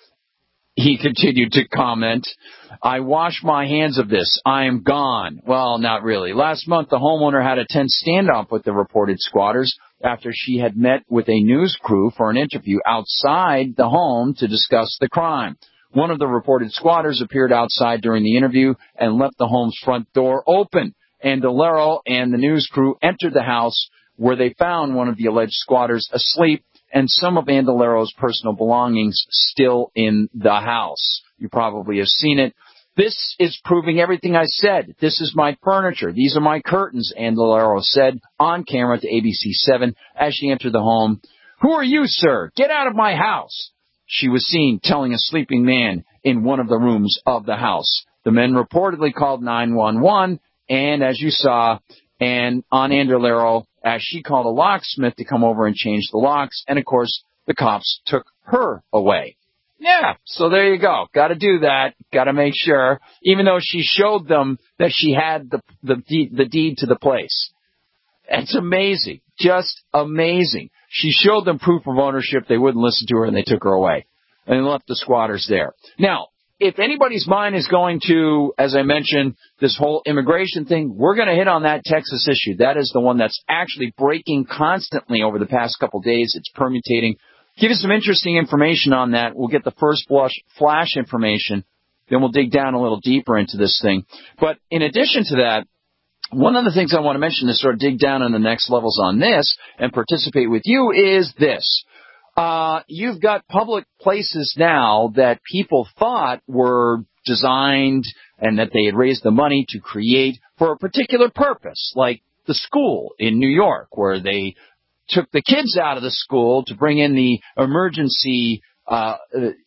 He continued to comment, "I wash my hands of this. I am gone." Well, not really. Last month, the homeowner had a tense standoff with the reported squatters after she had met with a news crew for an interview outside the home to discuss the crime. One of the reported squatters appeared outside during the interview and left the home's front door open. Andolero and the news crew entered the house, where they found one of the alleged squatters asleep and some of Andolero's personal belongings still in the house. You probably have seen it. This is proving everything I said. This is my furniture. These are my curtains, Andolero said on camera to A B C seven as she entered the home. Who are you, sir? Get out of my house. She was seen telling a sleeping man in one of the rooms of the house. The men reportedly called nine one one, and as you saw, and on Andolero, as she called a locksmith to come over and change the locks, and of course, the cops took her away. Yeah, so there you go. Got to do that. Got to make sure, even though she showed them that she had the the deed, the deed to the place. It's amazing, just amazing. She showed them proof of ownership. They wouldn't listen to her, and they took her away and left the squatters there. Now, if anybody's mind is going to, as I mentioned, this whole immigration thing, we're going to hit on that Texas issue. That is the one that's actually breaking constantly over the past couple days. It's permutating. Give you some interesting information on that. We'll get the first blush flash information. Then we'll dig down a little deeper into this thing. But in addition to that, one of the things I want to mention to sort of dig down on the next levels on this and participate with you is this. Uh, you've got public places now that people thought were designed and that they had raised the money to create for a particular purpose, like the school in New York, where they took the kids out of the school to bring in the emergency uh,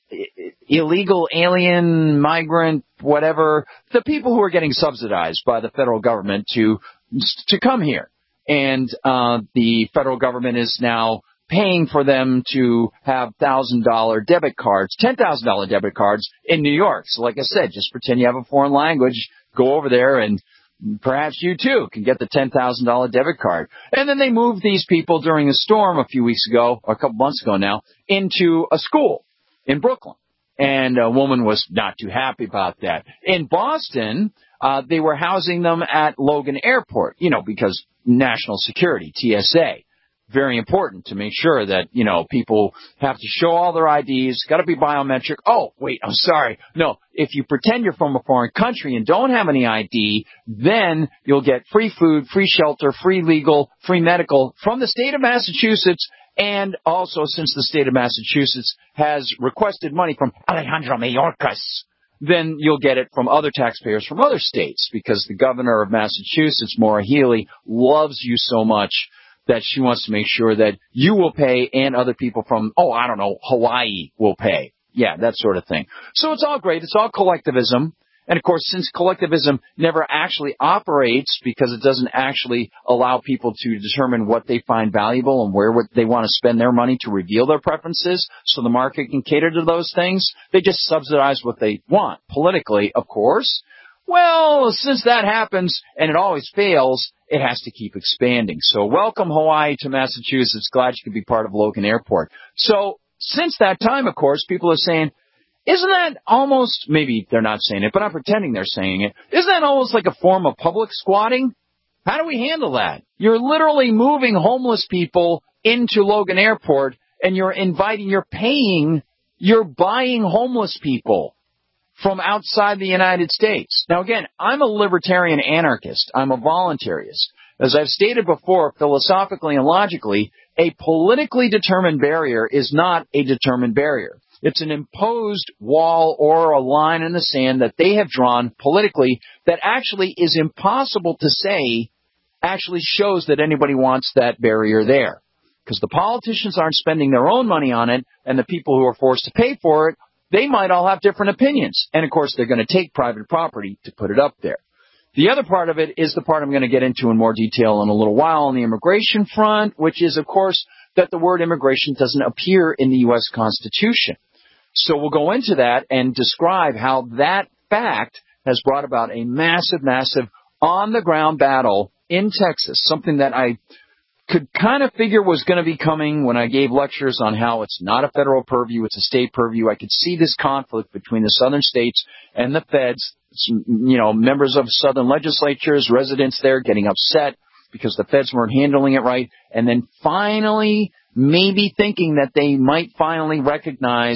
illegal alien, migrant, whatever, the people who are getting subsidized by the federal government to to come here. And uh, the federal government is now paying for them to have one thousand dollars debit cards, ten thousand dollars debit cards in New York. So like I said, just pretend you have a foreign language, go over there, and perhaps you, too, can get the ten thousand dollars debit card. And then they moved these people during a storm a few weeks ago, or a couple months ago now, into a school in Brooklyn. And a woman was not too happy about that. In Boston, uh, they were housing them at Logan Airport, you know, because national security, T S A. Very important to make sure that, you know, people have to show all their I Ds, got to be biometric. Oh, wait, I'm sorry. No, if you pretend you're from a foreign country and don't have any I D, then you'll get free food, free shelter, free legal, free medical from the state of Massachusetts. And also, since the state of Massachusetts has requested money from Alejandro Mayorkas, then you'll get it from other taxpayers from other states, because the governor of Massachusetts, Maura Healey, loves you so much that she wants to make sure that you will pay and other people from, oh, I don't know, Hawaii will pay. Yeah, that sort of thing. So it's all great. It's all collectivism. And, of course, since collectivism never actually operates because it doesn't actually allow people to determine what they find valuable and where they want to spend their money to reveal their preferences so the market can cater to those things, they just subsidize what they want politically, of course. Well, since that happens, and it always fails, it has to keep expanding. So welcome, Hawaii, to Massachusetts. Glad you could be part of Logan Airport. So since that time, of course, people are saying, isn't that almost, maybe they're not saying it, but I'm pretending they're saying it, isn't that almost like a form of public squatting? How do we handle that? You're literally moving homeless people into Logan Airport, and you're inviting, you're paying, you're buying homeless people from outside the United States. Now, again, I'm a libertarian anarchist. I'm a voluntarist. As I've stated before, philosophically and logically, a politically determined barrier is not a determined barrier. It's an imposed wall or a line in the sand that they have drawn politically that actually is impossible to say actually shows that anybody wants that barrier there. Because the politicians aren't spending their own money on it, and the people who are forced to pay for it, they might all have different opinions. And, of course, they're going to take private property to put it up there. The other part of it is the part I'm going to get into in more detail in a little while on the immigration front, which is, of course, that the word immigration doesn't appear in the U S Constitution. So we'll go into that and describe how that fact has brought about a massive, massive on-the-ground battle in Texas, something that I could kind of figure was going to be coming when I gave lectures on how it's not a federal purview, it's a state purview. I could see this conflict between the southern states and the feds, you know, members of southern legislatures, residents there getting upset because the feds weren't handling it right, and then finally maybe thinking that they might finally recognize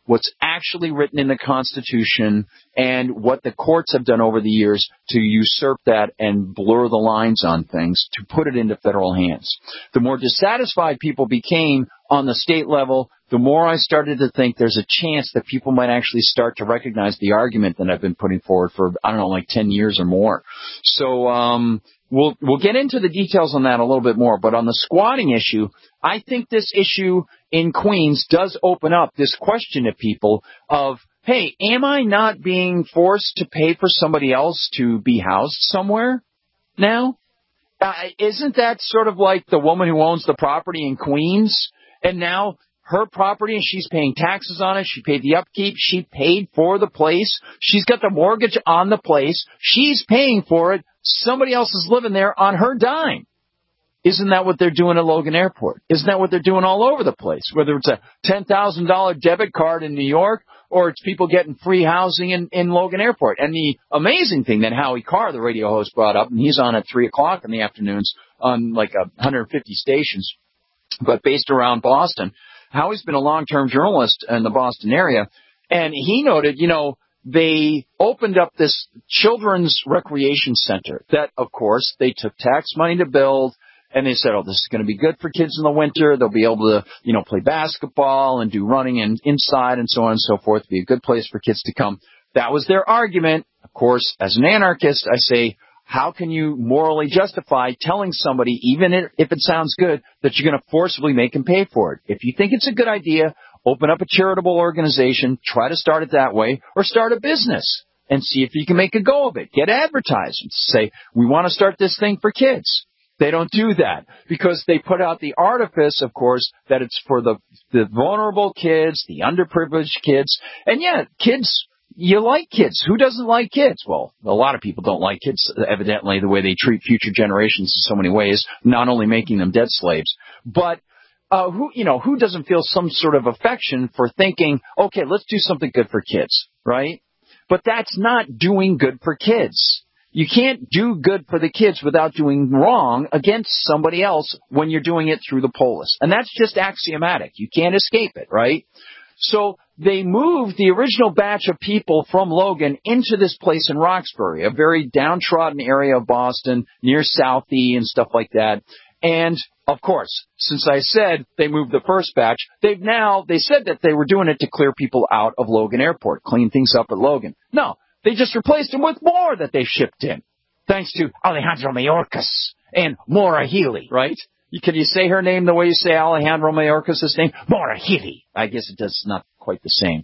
what's actually written in the Constitution and what the courts have done over the years to usurp that and blur the lines on things to put it into federal hands. The more dissatisfied people became on the state level, the more I started to think there's a chance that people might actually start to recognize the argument that I've been putting forward for, I don't know, like ten years or more. So, um, we'll, we'll get into the details on that a little bit more. But on the squatting issue, I think this issue in Queens does open up this question to people of, hey, am I not being forced to pay for somebody else to be housed somewhere now? Uh, isn't that sort of like the woman who owns the property in Queens? And now her property, and she's paying taxes on it. She paid the upkeep. She paid for the place. She's got the mortgage on the place. She's paying for it. Somebody else is living there on her dime. Isn't that what they're doing at Logan Airport? Isn't that what they're doing all over the place? Whether it's a ten thousand dollars debit card in New York or it's people getting free housing in, in Logan Airport. And the amazing thing that Howie Carr, the radio host, brought up, and he's on at three o'clock in the afternoons on like one hundred fifty stations, but based around Boston. Howie's been a long-term journalist in the Boston area, and he noted, you know, they opened up this children's recreation center that, of course, they took tax money to build, and they said, oh, this is going to be good for kids in the winter. They'll be able to, you know, play basketball and do running and inside and so on and so forth. It'll be a good place for kids to come. That was their argument. Of course, as an anarchist, I say, how can you morally justify telling somebody, even if it sounds good, that you're going to forcibly make them pay for it? If you think it's a good idea, open up a charitable organization, try to start it that way, or start a business and see if you can make a go of it. Get advertisements. Say, we want to start this thing for kids. They don't do that because they put out the artifice, of course, that it's for the, the vulnerable kids, the underprivileged kids. And yeah, kids... You like kids. Who doesn't like kids? Well, a lot of people don't like kids, evidently, the way they treat future generations in so many ways, not only making them debt slaves, but uh, who, you know, who doesn't feel some sort of affection for thinking, okay, let's do something good for kids, right? But that's not doing good for kids. You can't do good for the kids without doing wrong against somebody else when you're doing it through the polis. And that's just axiomatic. You can't escape it, right? So they moved the original batch of people from Logan into this place in Roxbury, a very downtrodden area of Boston near Southie and stuff like that. And, of course, since I said they moved the first batch, they've now, they said that they were doing it to clear people out of Logan Airport, clean things up at Logan. No, they just replaced them with more that they shipped in, thanks to Alejandro Mayorkas and Maura Healey, right? Can you say her name the way you say Alejandro Mayorkas' name? Maura Healey. I guess it does not quite the same.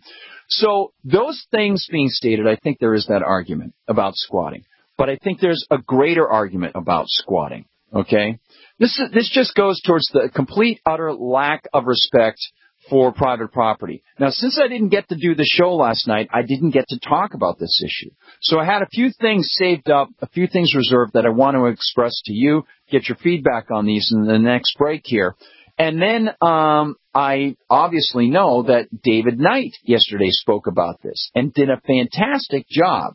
So those things being stated, I think there is that argument about squatting. But I think there's a greater argument about squatting, okay? This is, this just goes towards the complete, utter lack of respect for private property. Now, since I didn't get to do the show last night, I didn't get to talk about this issue. So I had a few things saved up, a few things reserved that I want to express to you, get your feedback on these in the next break here. And then um, I obviously know that David Knight yesterday spoke about this and did a fantastic job.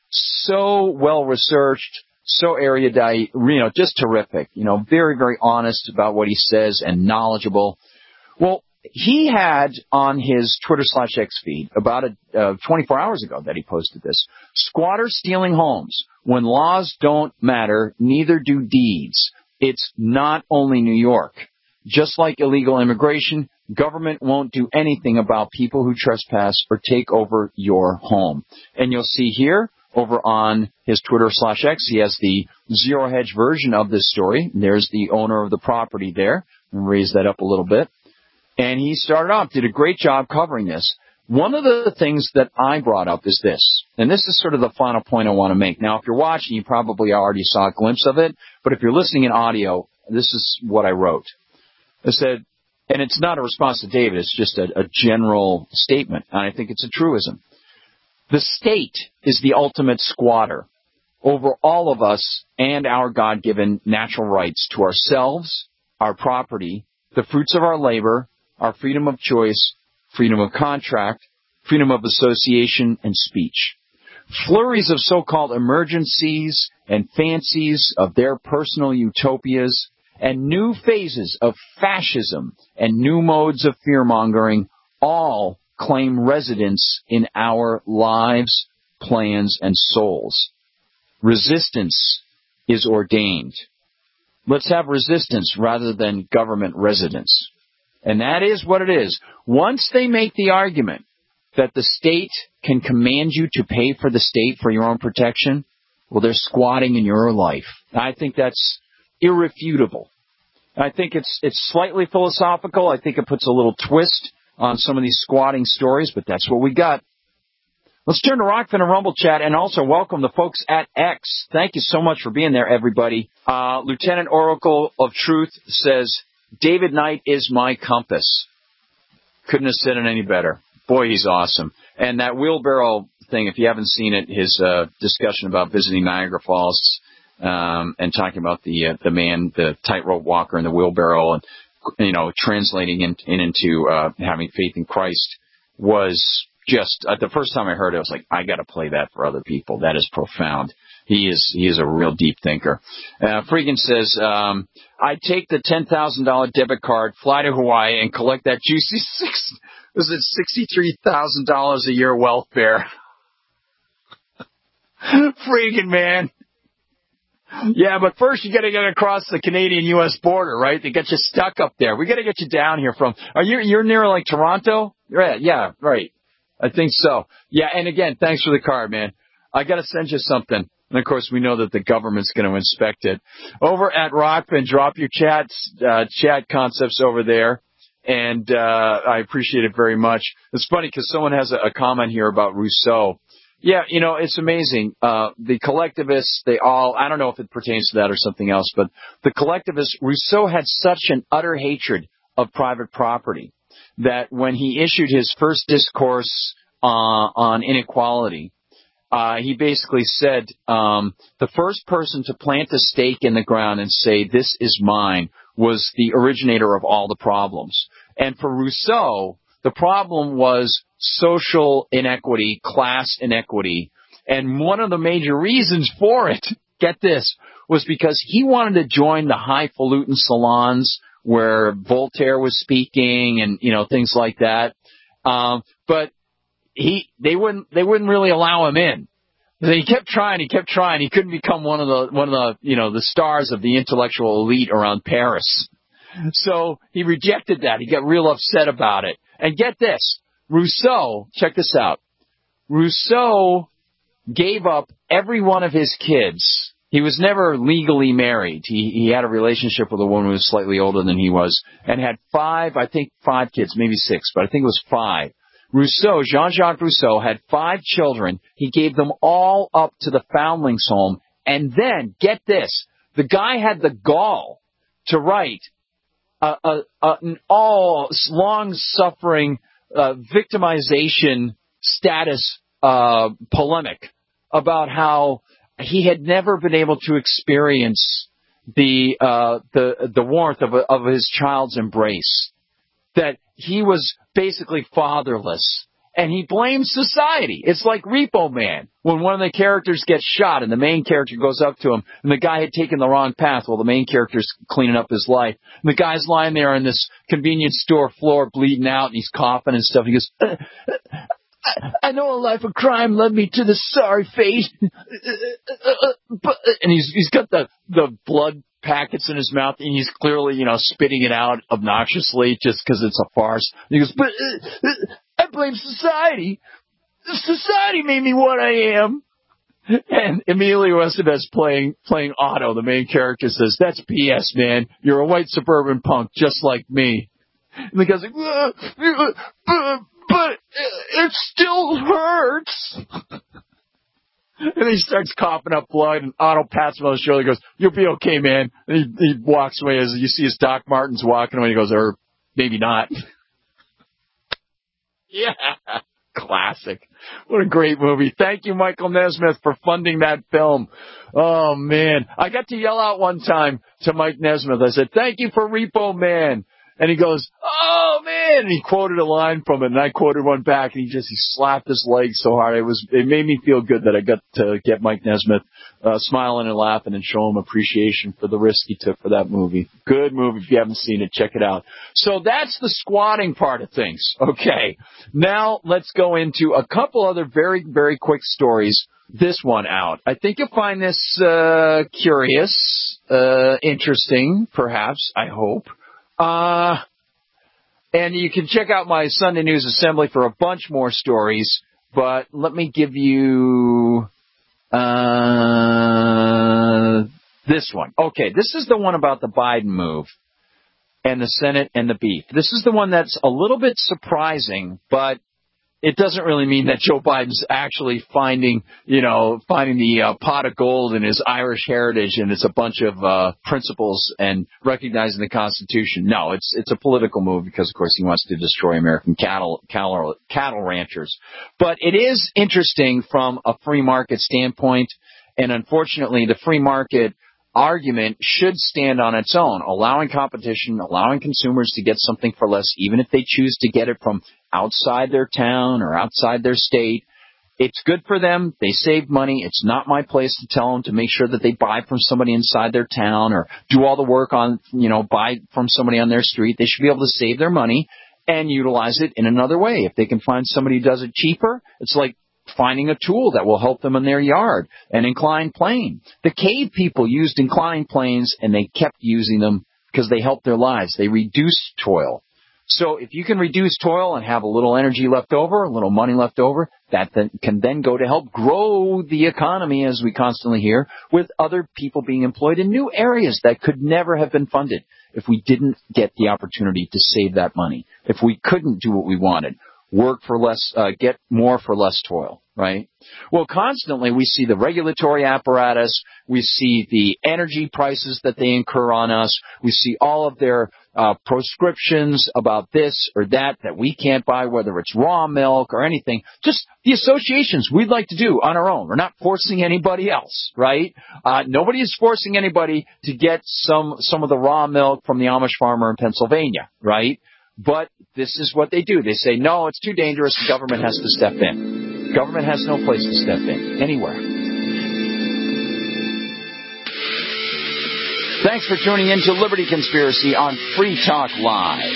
So well-researched, so erudite, you know, just terrific. You know, very, very honest about what he says and knowledgeable. Well, he had on his Twitter slash X feed about a, uh, twenty-four hours ago that he posted this. Squatters stealing homes. When laws don't matter, neither do deeds. It's not only New York. Just like illegal immigration, government won't do anything about people who trespass or take over your home. And you'll see here over on his Twitter slash X, he has the zero hedge version of this story. There's the owner of the property there. I'll raise that up a little bit. And he started off, did a great job covering this. One of the things that I brought up is this, and this is sort of the final point I want to make. Now, if you're watching, you probably already saw a glimpse of it, but if you're listening in audio, this is what I wrote. I said, and it's not a response to David, it's just a, a general statement, and I think it's a truism. The state is the ultimate squatter over all of us and our God-given natural rights to ourselves, our property, the fruits of our labor, our freedom of choice, freedom of contract, freedom of association, and speech. Flurries of so-called emergencies and fancies of their personal utopias and new phases of fascism and new modes of fear-mongering all claim residence in our lives, plans, and souls. Resistance is ordained. Let's have resistance rather than government residence. And that is what it is. Once they make the argument that the state can command you to pay for the state for your own protection, well, they're squatting in your life. I think that's irrefutable. I think it's it's slightly philosophical. I think it puts a little twist on some of these squatting stories, but that's what we got. Let's turn to Rockfin and Rumble Chat, and also welcome the folks at X. Thank you so much for being there, everybody. Uh, Lieutenant Oracle of Truth says, David Knight is my compass. Couldn't have said it any better. Boy, he's awesome. And that wheelbarrow thing, if you haven't seen it, his uh, discussion about visiting Niagara Falls um, and talking about the uh, the man, the tightrope walker in the wheelbarrow, and you know, translating in, in into uh, having faith in Christ was just uh, the first time I heard it, I was like, I got to play that for other people. That is profound. He is he is a real deep thinker. Uh, Freakin says, um, I'd take the ten thousand dollars debit card, fly to Hawaii, and collect that juicy six. Was it sixty-three thousand dollars a year welfare? Freaking man. Yeah, but first you got to get across the Canadian-U S border, right? They get you stuck up there. We got to get you down here from. Are you you're near like Toronto? Right? Yeah, right. I think so. Yeah, and again, thanks for the card, man. I got to send you something. And of course, we know that the government's going to inspect it. Over at Rockfin, drop your chats, uh, chat concepts over there. And, uh, I appreciate it very much. It's funny because someone has a, a comment here about Rousseau. Yeah, you know, it's amazing. Uh, the collectivists, they all, I don't know if it pertains to that or something else, but the collectivists, Rousseau had such an utter hatred of private property that when he issued his first discourse uh, on inequality, uh, he basically said, um, the first person to plant a stake in the ground and say, this is mine, was the originator of all the problems. And for Rousseau, the problem was social inequity, class inequity. And one of the major reasons for it, get this, was because he wanted to join the highfalutin salons where Voltaire was speaking and, you know, things like that. Um, but he, they wouldn't, they wouldn't really allow him in. He kept trying, he kept trying. He couldn't become one of the, one of the, you know, the stars of the intellectual elite around Paris. So he rejected that. He got real upset about it. And get this, Rousseau, check this out. Rousseau gave up every one of his kids. He was never legally married. He, he had a relationship with a woman who was slightly older than he was and had five, I think five kids, maybe six, but I think it was five. Rousseau, Jean-Jacques Rousseau, had five children. He gave them all up to the Foundlings Home. And then, get this, the guy had the gall to write a, a, a, an all long-suffering uh, victimization status uh, polemic about how he had never been able to experience the uh, the the warmth of, a, of his child's embrace, that he was basically fatherless, and he blames society. It's like Repo Man, when one of the characters gets shot and the main character goes up to him, and the guy had taken the wrong path while the main character's cleaning up his life. And the guy's lying there on this convenience store floor bleeding out, and he's coughing and stuff. He goes, uh, uh, I know a life of crime led me to this sorry fate. And he's he's got the, the blood packets in his mouth, and he's clearly, you know, spitting it out obnoxiously just because it's a farce. And he goes, but uh, uh, I blame society. Society made me what I am. And Emilio Estevez playing playing Otto, the main character, says, that's B S, man. You're a white suburban punk just like me. And the guy's like, uh, uh, uh, but it still hurts. And he starts coughing up blood, and Otto pats him on the shoulder and goes, you'll be okay, man. And he, he walks away as you see his Doc Martens walking away. He goes, or maybe not. Yeah. Classic. What a great movie. Thank you, Michael Nesmith, for funding that film. Oh, man. I got to yell out one time to Mike Nesmith. I said, thank you for Repo Man. And he goes, oh, man. And he quoted a line from it, and I quoted one back, and he just he slapped his leg so hard. It was it made me feel good that I got to get Mike Nesmith uh, smiling and laughing and show him appreciation for the risk he took for that movie. Good movie. If you haven't seen it, check it out. So that's the squatting part of things. Okay. Now let's go into a couple other very, very quick stories. This one out. I think you'll find this uh, curious, uh, interesting, perhaps, I hope. Uh, and you can check out my Sunday News Assembly for a bunch more stories, but let me give you uh, this one. Okay, this is the one about the Biden move and the Senate and the beef. This is the one that's a little bit surprising, but it doesn't really mean that Joe Biden's actually finding, you know, finding the uh, pot of gold in his Irish heritage, and it's a bunch of uh, principles and recognizing the Constitution. No, it's it's a political move because, of course, he wants to destroy American cattle cattle cattle ranchers. But it is interesting from a free market standpoint, and unfortunately, the free market argument should stand on its own, allowing competition, allowing consumers to get something for less, even if they choose to get it from outside their town or outside their state. It's good for them. They save money. It's not my place to tell them to make sure that they buy from somebody inside their town or do all the work on, you know, buy from somebody on their street. They should be able to save their money and utilize it in another way. If they can find somebody who does it cheaper, it's like finding a tool that will help them in their yard, an inclined plane. The cave people used inclined planes, and they kept using them because they helped their lives. They reduced toil. So if you can reduce toil and have a little energy left over, a little money left over, that then can then go to help grow the economy, as we constantly hear, with other people being employed in new areas that could never have been funded if we didn't get the opportunity to save that money, if we couldn't do what we wanted. Work for less, uh, get more for less toil, right? Well, constantly we see the regulatory apparatus, we see the energy prices that they incur on us, we see all of their uh, proscriptions about this or that that we can't buy, whether it's raw milk or anything. Just the associations we'd like to do on our own. We're not forcing anybody else, right? Uh, nobody is forcing anybody to get some some of the raw milk from the Amish farmer in Pennsylvania, right? But this is what they do. They say, no, it's too dangerous. The government has to step in. Government has no place to step in, anywhere. Thanks for tuning in to Liberty Conspiracy on Free Talk Live.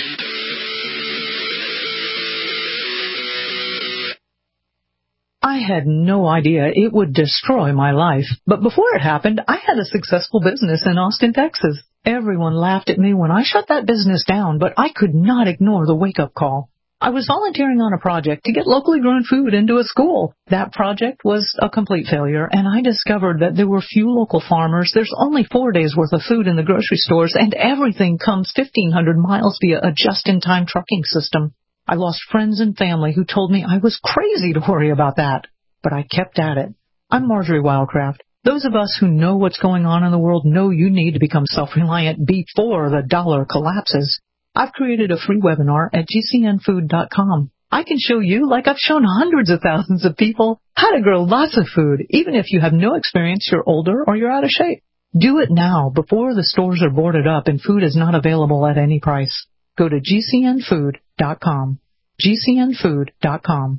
I had no idea it would destroy my life. But before it happened, I had a successful business in Austin, Texas. Everyone laughed at me when I shut that business down, but I could not ignore the wake-up call. I was volunteering on a project to get locally grown food into a school. That project was a complete failure, and I discovered that there were few local farmers. There's only four days' worth of food in the grocery stores, and everything comes fifteen hundred miles via a just-in-time trucking system. I lost friends and family who told me I was crazy to worry about that, but I kept at it. I'm Marjorie Wildcraft. Those of us who know what's going on in the world know you need to become self-reliant before the dollar collapses. I've created a free webinar at G C N food dot com. I can show you, like I've shown hundreds of thousands of people, how to grow lots of food, even if you have no experience, you're older, or you're out of shape. Do it now before the stores are boarded up and food is not available at any price. Go to G C N food dot com. G C N food dot com.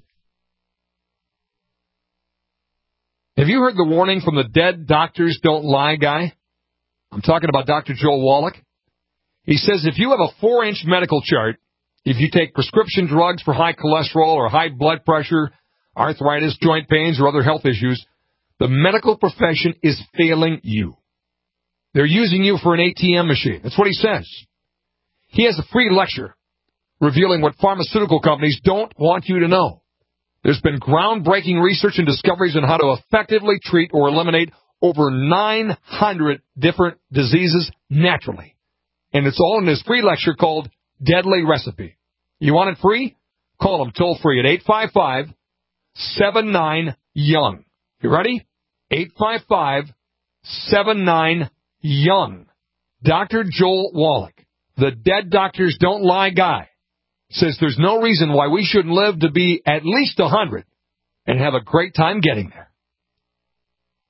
Have you heard the warning from the Dead Doctors Don't Lie guy? I'm talking about Doctor Joel Wallach. He says if you have a four-inch medical chart, if you take prescription drugs for high cholesterol or high blood pressure, arthritis, joint pains, or other health issues, the medical profession is failing you. They're using you for an A T M machine. That's what he says. He has a free lecture revealing what pharmaceutical companies don't want you to know. There's been groundbreaking research and discoveries on how to effectively treat or eliminate over nine hundred different diseases naturally. And it's all in this free lecture called Deadly Recipe. You want it free? Call them toll free at eight five five, seven nine, young. You ready? eight five five, seven nine, young. Doctor Joel Wallach, the Dead Doctors Don't Lie guy, says there's no reason why we shouldn't live to be at least one hundred and have a great time getting there.